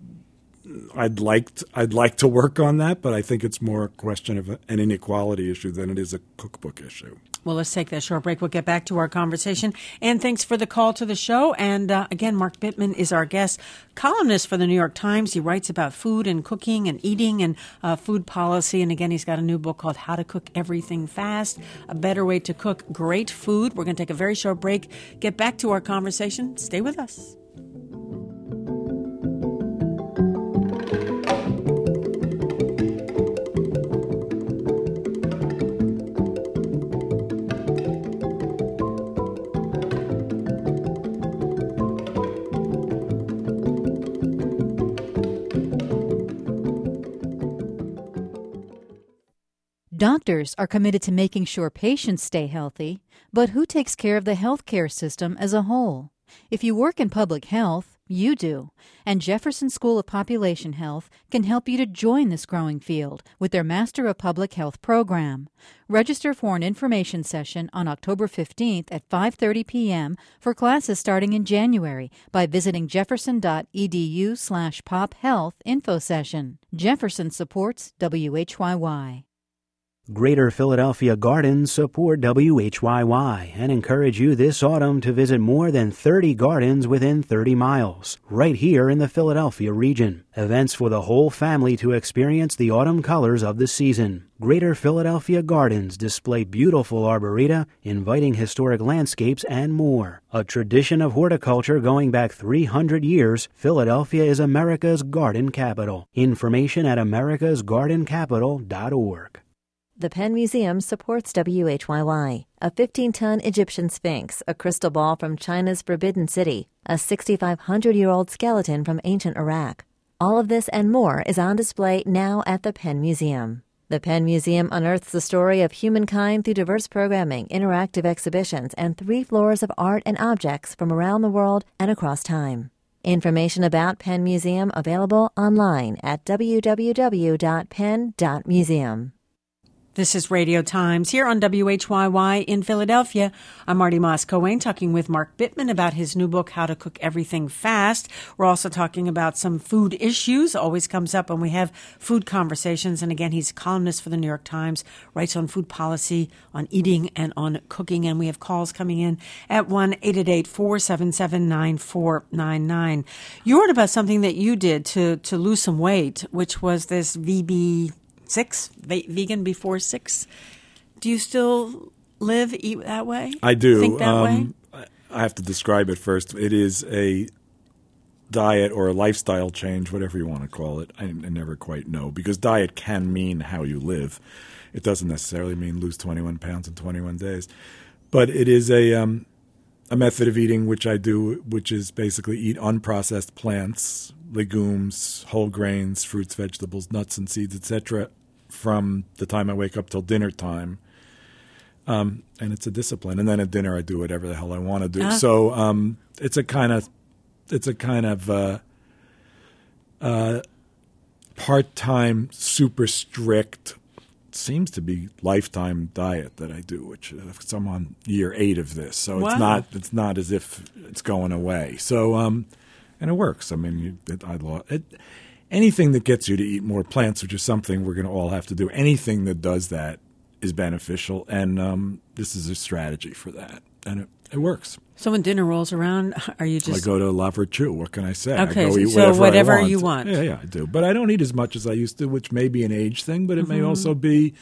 I'd like to, I'd like to work on that, but I think it's more a question of an inequality issue than it is a cookbook issue. Well, let's take that short break. We'll get back to our conversation. And thanks for the call to the show. And uh, again, Mark Bittman is our guest, columnist for the New York Times. He writes about food and cooking and eating and uh, food policy. And again, he's got a new book called How to Cook Everything Fast, a better way to cook great food. We're going to take a very short break, get back to our conversation. Stay with us. Doctors are committed to making sure patients stay healthy, but who takes care of the healthcare system as a whole? If you work in public health, you do, and Jefferson School of Population Health can help you to join this growing field with their Master of Public Health program. Register for an information session on October fifteenth at five thirty p.m. for classes starting in January by visiting jefferson.edu slash pophealth info session. Jefferson supports W H Y Y. Greater Philadelphia Gardens support W H Y Y and encourage you this autumn to visit more than thirty gardens within thirty miles, right here in the Philadelphia region. Events for the whole family to experience the autumn colors of the season. Greater Philadelphia Gardens display beautiful arboreta, inviting historic landscapes, and more. A tradition of horticulture going back three hundred years, Philadelphia is America's garden capital. Information at americas garden capital dot org. The Penn Museum supports W H Y Y. A fifteen-ton Egyptian sphinx, a crystal ball from China's Forbidden City, a sixty-five hundred year old skeleton from ancient Iraq. All of this and more is on display now at the Penn Museum. The Penn Museum unearths the story of humankind through diverse programming, interactive exhibitions, and three floors of art and objects from around the world and across time. Information about Penn Museum available online at w w w dot penn dot museum. This is Radio Times here on W H Y Y in Philadelphia. I'm Marty Moss-Coane talking with Mark Bittman about his new book, How to Cook Everything Fast. We're also talking about some food issues. Always comes up when we have food conversations. And again, he's a columnist for the New York Times, writes on food policy, on eating, and on cooking. And we have calls coming in at one eight eight eight, four seven seven, nine four nine nine. You wrote about something that you did to, to lose some weight, which was this V B Six, vegan before six. Do you still live, eat that way? I do. Think that um, way? I have to describe it first. It is a diet or a lifestyle change, whatever you want to call it. I, I never quite know, because diet can mean how you live. It doesn't necessarily mean lose twenty-one pounds in twenty-one days. But it is a um, a method of eating which I do, which is basically eat unprocessed plants, legumes, whole grains, fruits, vegetables, nuts and seeds, et cetera, from the time I wake up till dinner time. Um, and it's a discipline. And then at dinner I do whatever the hell I want to do. Uh-huh. So um, it's a kind of it's a kind of uh, uh, part-time, super strict, seems to be lifetime diet that I do, which uh, I'm on year eight of this. So wow. it's not it's not as if it's going away. So um, and it works. I mean, you, it, I it, anything that gets you to eat more plants, which is something we're going to all have to do, anything that does that is beneficial, and um, this is a strategy for that, and it, it works. So when dinner rolls around, are you just... I go to La Virtue. What can I say? Okay, I go eat so whatever, whatever I want. you want. Yeah, yeah, I do. But I don't eat as much as I used to, which may be an age thing, but it mm-hmm. may also be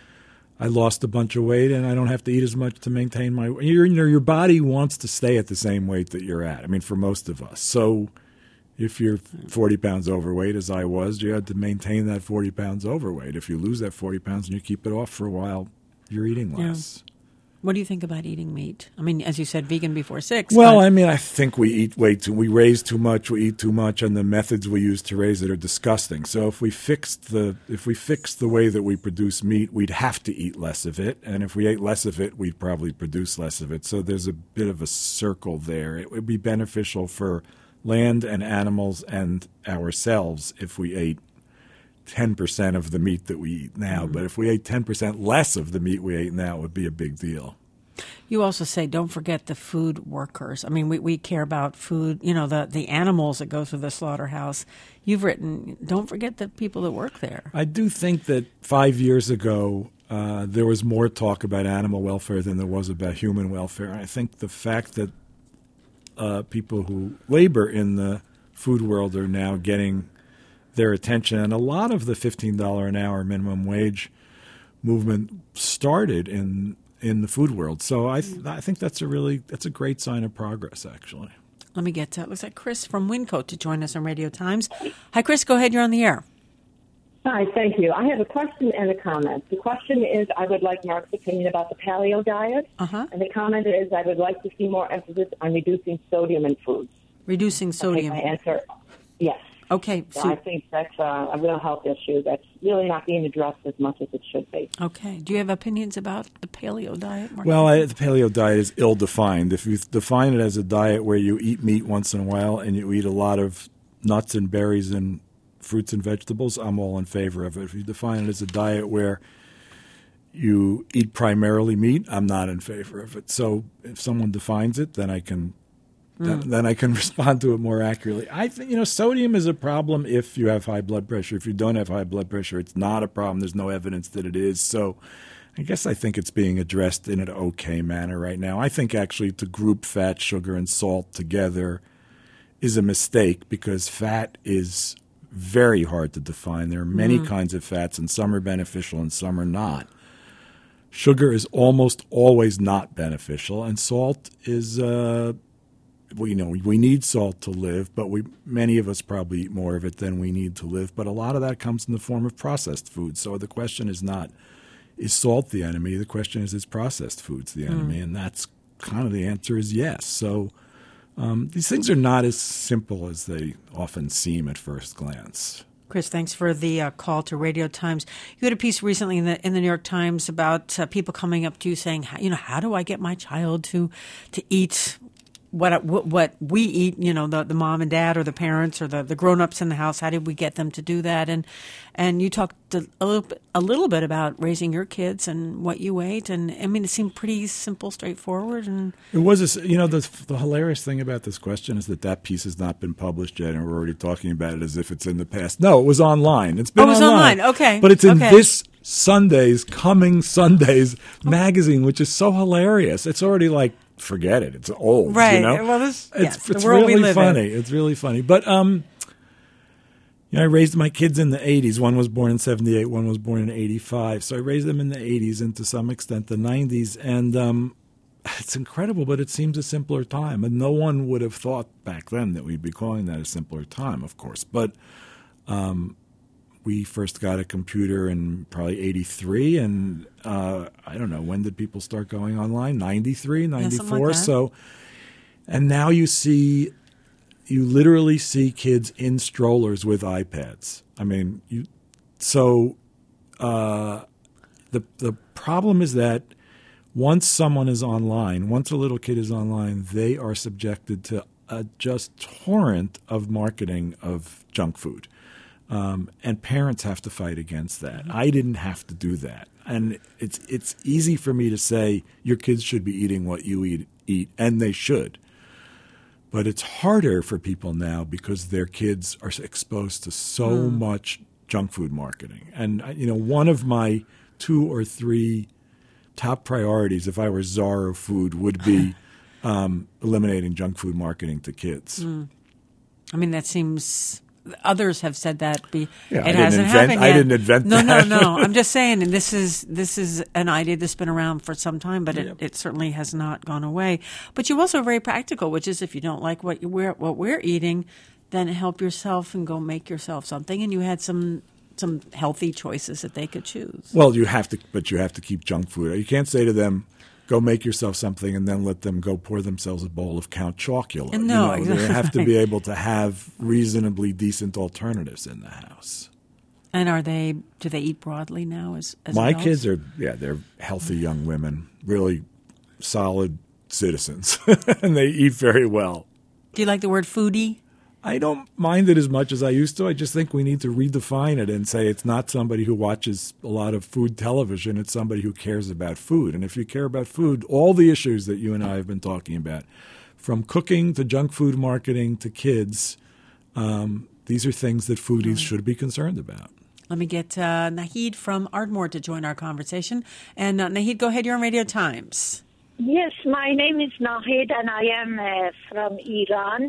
I lost a bunch of weight and I don't have to eat as much to maintain my... Your, you know, your body wants to stay at the same weight that you're at, I mean, for most of us. So if you're forty pounds overweight, as I was, you had to maintain that forty pounds overweight. If you lose that forty pounds and you keep it off for a while, you're eating less. Yeah. What do you think about eating meat? I mean, as you said, vegan before six. Well, I mean, I think we eat way too, we raise too much, we eat too much, and the methods we use to raise it are disgusting. So if we fixed the if we fixed the way that we produce meat, we'd have to eat less of it, and if we ate less of it, we'd probably produce less of it. So there's a bit of a circle there. It would be beneficial for land and animals and ourselves if we ate ten percent of the meat that we eat now. Mm-hmm. But if we ate ten percent less of the meat we ate now, it would be a big deal. You also say don't forget the food workers. I mean, we, we care about food, you know, the, the animals that go through the slaughterhouse. You've written, don't forget the people that work there. I do think that five years ago uh, there was more talk about animal welfare than there was about human welfare. I think the fact that uh, people who labor in the food world are now getting their attention, and a lot of the fifteen dollars an hour minimum wage movement started in in the food world. So I th- I think that's a really that's a great sign of progress, actually. Let me get to it. Looks like Chris from Wincote to join us on Radio Times. Hi, Chris. Go ahead. You're on the air. Hi, thank you. I have a question and a comment. The question is, I would like Mark's opinion about the paleo diet. Uh-huh. And the comment is, I would like to see more emphasis on reducing sodium in foods. Reducing sodium. Okay, my answer, yes. Okay. So, so I think that's uh, a real health issue that's really not being addressed as much as it should be. Okay. Do you have opinions about the paleo diet, Mark? Well, I, the paleo diet is ill-defined. If you define it as a diet where you eat meat once in a while and you eat a lot of nuts and berries and fruits and vegetables, I'm all in favor of it. If you define it as a diet where you eat primarily meat, I'm not in favor of it. So if someone defines it, then I can mm. then, then I can respond to it more accurately. I think, you know, sodium is a problem if you have high blood pressure. If you don't have high blood pressure, it's not a problem. There's no evidence that it is. So I guess I think it's being addressed in an okay manner right now. I think actually to group fat, sugar, and salt together is a mistake because fat is very hard to define. There are many mm. kinds of fats, and some are beneficial and some are not. Sugar is almost always not beneficial, and salt is, uh, well, you know, we need salt to live, but we many of us probably eat more of it than we need to live. But a lot of that comes in the form of processed food. So the question is not is salt the enemy? The question is, is processed foods the enemy? Mm. And that's kind of the answer is yes. So um, these things are not as simple as they often seem at first glance. Chris, thanks for the uh, call to Radio Times. You had a piece recently in the in the New York Times about uh, people coming up to you saying, you know, how do I get my child to to eat what what we eat, you know, the, the mom and dad or the parents or the, the grown-ups in the house? How did we get them to do that? And and you talked a little bit, a little bit about raising your kids and what you ate. And, I mean, it seemed pretty simple, straightforward. And it was, a, you know, the, the hilarious thing about this question is that that piece has not been published yet, and we're already talking about it as if it's in the past. No, it was online. It's been oh, it was online. online. Okay. But it's in okay. this Sunday's, Coming Sundays magazine, which is so hilarious. It's already like, forget it. It's old, right? You know? Well, this it's, yes, it's the world really we live funny. in. It's really funny. But um, you know, I raised my kids in the eighties. One was born in seventy-eight. One was born in eighty-five. So I raised them in the eighties and to some extent the nineties. And um, it's incredible, but it seems a simpler time. And no one would have thought back then that we'd be calling that a simpler time, of course. But um, we first got a computer in probably eighty-three, and uh, I don't know, when did people start going online? ninety-three, ninety-four? Yeah, like so, and now you see, you literally see kids in strollers with iPads. I mean, you, so uh, the the problem is that once someone is online, once a little kid is online, they are subjected to a just torrent of marketing of junk food. Um, and parents have to fight against that. I didn't have to do that. And it's it's easy for me to say your kids should be eating what you eat, eat, and they should. But it's harder for people now because their kids are exposed to so mm. much junk food marketing. And, you know, one of my two or three top priorities, if I were czar of food, would be um, eliminating junk food marketing to kids. Mm. I mean, that seems... Others have said that. Be, yeah, it I hasn't invent, happened yet. I didn't invent no, that. No, no, no. I'm just saying, and this is this is an idea that's been around for some time, but it, yep. it certainly has not gone away. But you also are very practical, which is if you don't like what you we're, what we're eating, then help yourself and go make yourself something. And you had some some healthy choices that they could choose. Well, you have to, but you have to keep junk food. You can't say to them, go make yourself something and then let them go pour themselves a bowl of Count Chocula. No, you know, exactly. They have to be able to have reasonably decent alternatives in the house. And are they? Do they eat broadly now? As, as my adults? kids are, yeah, they're healthy young women, really solid citizens, and they eat very well. Do you like the word foodie? I don't mind it as much as I used to. I just think we need to redefine it and say it's not somebody who watches a lot of food television. It's somebody who cares about food. And if you care about food, all the issues that you and I have been talking about, from cooking to junk food marketing to kids, um, these are things that foodies right. should be concerned about. Let me get uh, Nahid from Ardmore to join our conversation. And uh, Nahid, go ahead. You're on Radio Times. Yes, my name is Nahid, and I am uh, from Iran.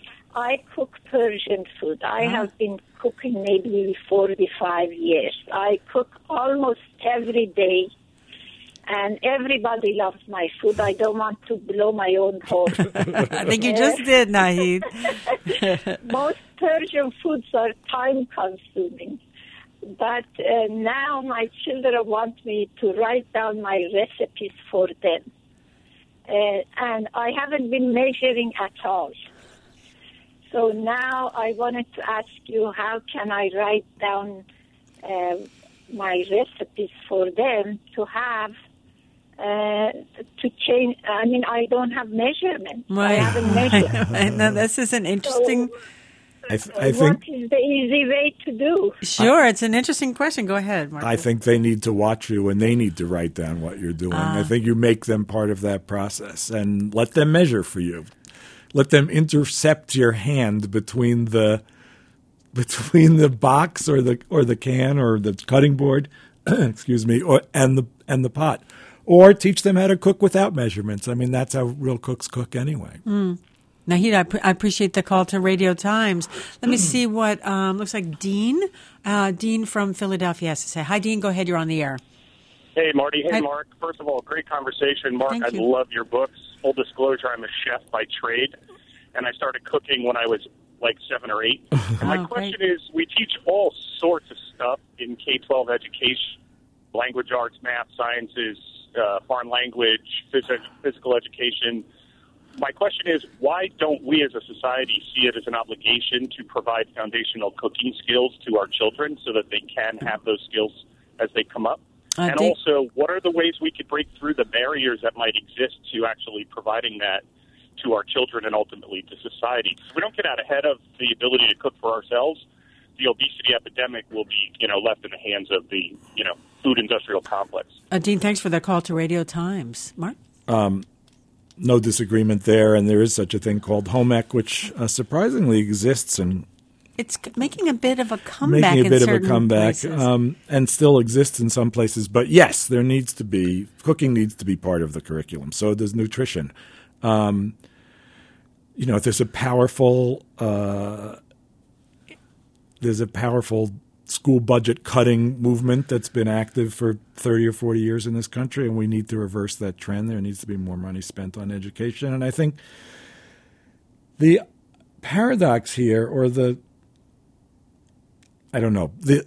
I cook Persian food. I ah. have been cooking maybe forty-five years. I cook almost every day, and everybody loves my food. I don't want to blow my own horn. I think you just did, Nahid. Most Persian foods are time-consuming. But uh, now my children want me to write down my recipes for them. Uh, and I haven't been measuring at all. So now I wanted to ask you, how can I write down uh, my recipes for them to have, uh, to change? I mean, I don't have measurements. Right. I haven't measured. No, this is an interesting... So, I, th- I what think, is the easy way to do? Sure, it's an interesting question. Go ahead, Mark. I think they need to watch you and they need to write down what you're doing. Uh, I think you make them part of that process and let them measure for you. Let them intercept your hand between the between the box or the or the can or the cutting board, excuse me, or and the and the pot, or teach them how to cook without measurements. I mean, that's how real cooks cook anyway. Mm. Nahid, I, pre- I appreciate the call to Radio Times. Let me see what um, looks like Dean, uh, Dean from Philadelphia has to say. Hi, Dean. Go ahead. You're on the air. Hey, Marty. Hey, Hi. Mark. First of all, great conversation. Mark, Thank I you. love your books. Full disclosure, I'm a chef by trade, and I started cooking when I was like seven or eight. And my Oh, question great. is, we teach all sorts of stuff in K twelve education. language arts, math, sciences, uh, foreign language, phys- physical education. My question is, why don't we as a society see it as an obligation to provide foundational cooking skills to our children so that they can have those skills as they come up? Uh, and Dave- also, what are the ways we could break through the barriers that might exist to actually providing that to our children and ultimately to society? So we don't get out ahead of the ability to cook for ourselves. The obesity epidemic will be, you know, left in the hands of the, you know, food industrial complex. Uh, Dean, thanks for the call to Radio Times. Mark? Um, no disagreement there, and there is such a thing called home ec, which uh, surprisingly exists and It's c- making a bit of a comeback making a in bit of a certain comeback, places. um, and still exists in some places. But yes, there needs to be cooking needs to be part of the curriculum. So does nutrition. Um, you know, there's a powerful uh, there's a powerful school budget cutting movement that's been active for thirty or forty years in this country, and we need to reverse that trend. There needs to be more money spent on education, and I think the paradox here, or the I don't know. The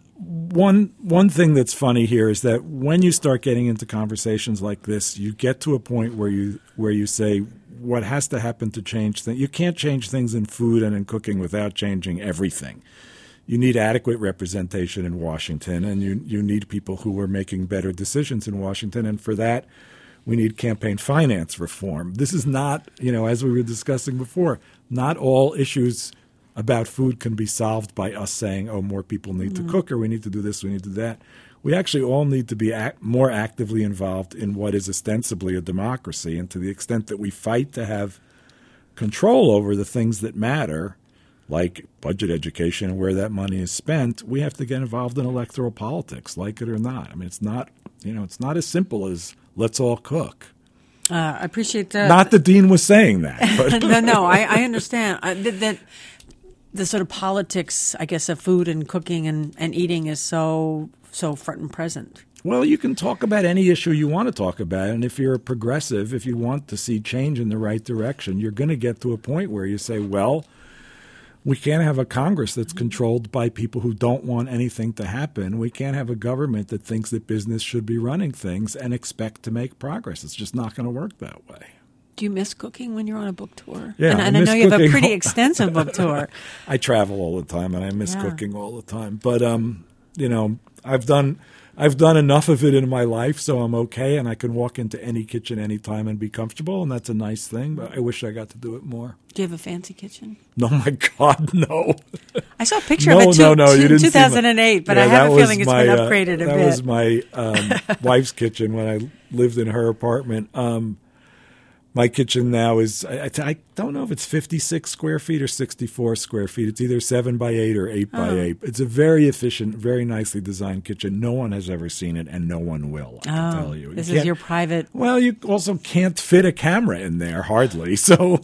one one thing that's funny here is that when you start getting into conversations like this, you get to a point where you where you say what has to happen to change things. You can't change things in food and in cooking without changing everything. You need adequate representation in Washington, and you you need people who are making better decisions in Washington, and for that we need campaign finance reform. This is not, you know, as we were discussing before, not all issues about food can be solved by us saying, oh, more people need Mm-hmm. to cook, or we need to do this, we need to do that. We actually all need to be act- more actively involved in what is ostensibly a democracy. And to the extent that we fight to have control over the things that matter, like budget education and where that money is spent, we have to get involved in electoral politics, like it or not. I mean, it's not, you know, it's not as simple as let's all cook. Uh, I appreciate that. Not that Dean was saying that. But no, no, I, I understand uh, that, that the sort of politics, I guess, of food and cooking and, and eating is so so front and present. Well, you can talk about any issue you want to talk about, and if you're a progressive, if you want to see change in the right direction, you're going to get to a point where you say, well, we can't have a Congress that's controlled by people who don't want anything to happen. We can't have a government that thinks that business should be running things and expect to make progress. It's just not going to work that way. Do you miss cooking when you're on a book tour? Yeah, and, I and I, miss know you have a cooking. pretty extensive book tour. I travel all the time, and I miss Yeah. cooking all the time. But um, you know, I've done I've done enough of it in my life, so I'm okay, and I can walk into any kitchen anytime and be comfortable, and that's a nice thing. But I wish I got to do it more. Do you have a fancy kitchen? No, my God, no. I saw a picture no, of it two, no, no, you two, didn't see two thousand eight, my, but yeah, I have that a was feeling it's my, been uh, upgraded a that bit. That was my um, wife's kitchen when I lived in her apartment. Um, my kitchen now is, I, I, I don't know if it's fifty-six square feet or sixty-four square feet. It's either seven by eight or eight by Oh. eight. It's a very efficient, very nicely designed kitchen. No one has ever seen it, and no one will, I can Oh, tell you. You this is can't- your private. Well, you also can't fit a camera in there, hardly. So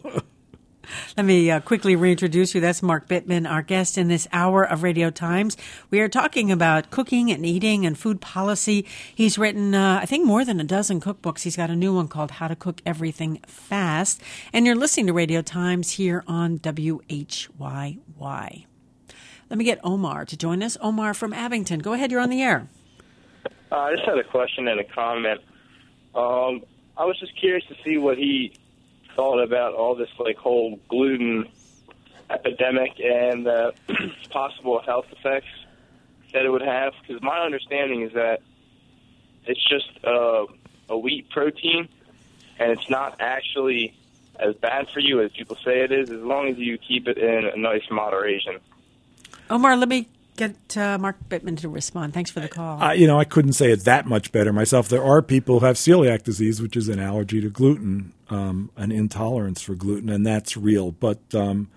Let me uh, quickly reintroduce you. That's Mark Bittman, our guest in this hour of Radio Times. We are talking about cooking and eating and food policy. He's written, uh, I think, more than a dozen cookbooks. He's got a new one called How to Cook Everything Fast. And you're listening to Radio Times here on W H Y Y. Let me get Omar to join us. Omar from Abington. Go ahead. You're on the air. Uh, I just had a question and a comment. Um, I was just curious to see what he thought about all this like whole gluten epidemic and the possible health effects that it would have. Because my understanding is that it's just uh, a wheat protein, and it's not actually as bad for you as people say it is, as long as you keep it in a nice moderation. Omar, let me get uh, Mark Bittman to respond. Thanks for the call. Uh, you know, I couldn't say it that much better myself. There are people who have celiac disease, which is an allergy to gluten, um, an intolerance for gluten, and that's real. But um,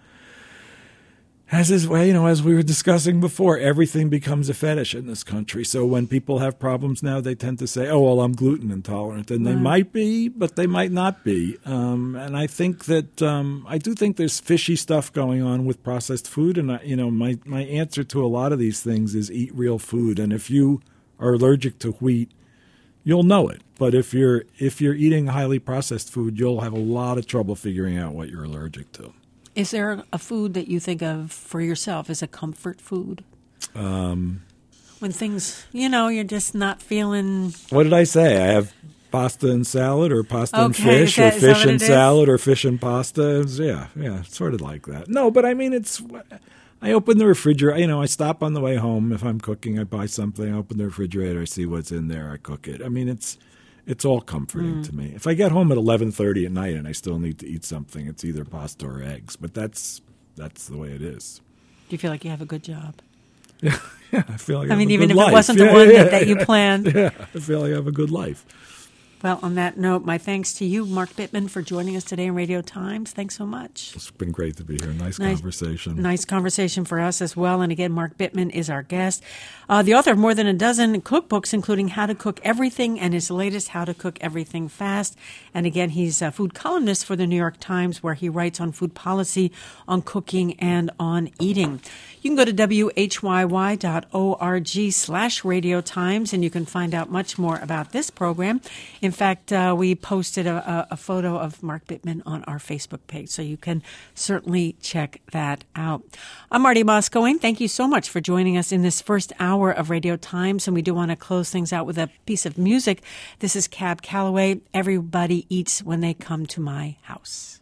as is, well, you know, as we were discussing before, everything becomes a fetish in this country. So when people have problems now, they tend to say, "Oh, well, I'm gluten intolerant," and they Right. might be, but they might not be. Um, and I think that um, I do think there's fishy stuff going on with processed food. And I, you know, my my answer to a lot of these things is eat real food. And if you are allergic to wheat, you'll know it. But if you're if you're eating highly processed food, you'll have a lot of trouble figuring out what you're allergic to. Is there a food that you think of for yourself as a comfort food? Um, when things, you know, you're just not feeling. What did I say? I have pasta and salad, or pasta and Okay, fish, is that- or is that fish what and it is? salad, or fish and pasta. It's- yeah, yeah, sort of like that. No, but I mean, it's. I open the refrigerator. You know, I stop on the way home. If I'm cooking, I buy something. I open the refrigerator. I see what's in there. I cook it. I mean, it's it's all comforting Mm. to me. If I get home at eleven thirty at night and I still need to eat something, it's either pasta or eggs. But that's that's the way it is. Do you feel like you have a good job? Yeah, yeah. I feel like I, I mean, have a even good if it life. wasn't Yeah, the one yeah, that, that you yeah. planned. Yeah, I feel like I have a good life. Well, on that note, my thanks to you, Mark Bittman, for joining us today in Radio Times. Thanks so much. It's been great to be here. Nice, Nice- conversation. Nice conversation for us as well. And again, Mark Bittman is our guest. Uh, the author of more than a dozen cookbooks, including How to Cook Everything and his latest, How to Cook Everything Fast. And again, he's a food columnist for the New York Times, where he writes on food policy, on cooking, and on eating. You can go to W H Y Y dot org slash Radio Times, and you can find out much more about this program. In fact, uh, we posted a, a, a photo of Mark Bittman on our Facebook page, so you can certainly check that out. I'm Marty Moscoe. Thank you so much for joining us in this first hour of Radio Times, and we do want to close things out with a piece of music. This is Cab Calloway, Everybody Eats When They Come to My House.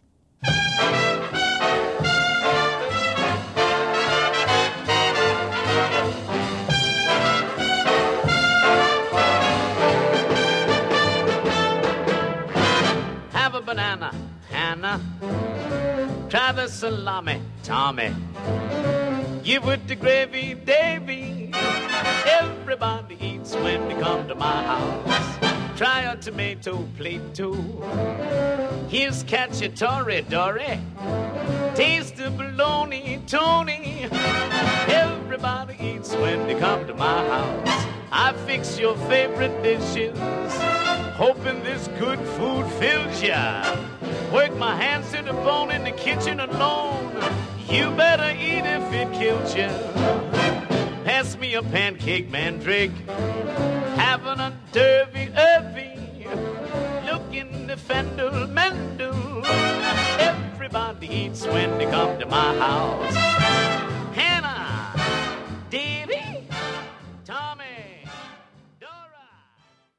Have a banana, Hannah. Try the salami, Tommy. Give it the gravy, Davy. Everybody eats when they come to my house. Try a tomato plate too. Here's cacciatore, Dory. Taste the bologna, Tony. Everybody eats when they come to my house. I fix your favorite dishes, hoping this good food fills ya. Work my hands to the bone in the kitchen alone. You better eat if it kills ya. Pass me a pancake, mandrake. Having a derby, Irvy. Looking the fendel, mendel. Everybody eats when they come to my house.